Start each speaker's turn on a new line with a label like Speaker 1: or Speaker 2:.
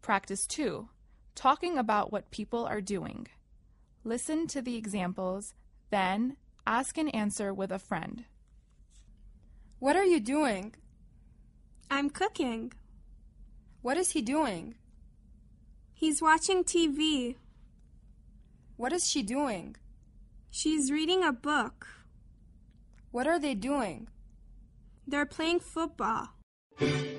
Speaker 1: Practice 2. Talking about what people are doing. Listen to the examples, then ask and answer with a friend.
Speaker 2: What are you doing?
Speaker 3: I'm cooking.
Speaker 2: What is he doing?
Speaker 3: He's watching TV.
Speaker 2: What is she doing?
Speaker 3: She's reading a book.
Speaker 2: What are they doing?
Speaker 3: They're playing football.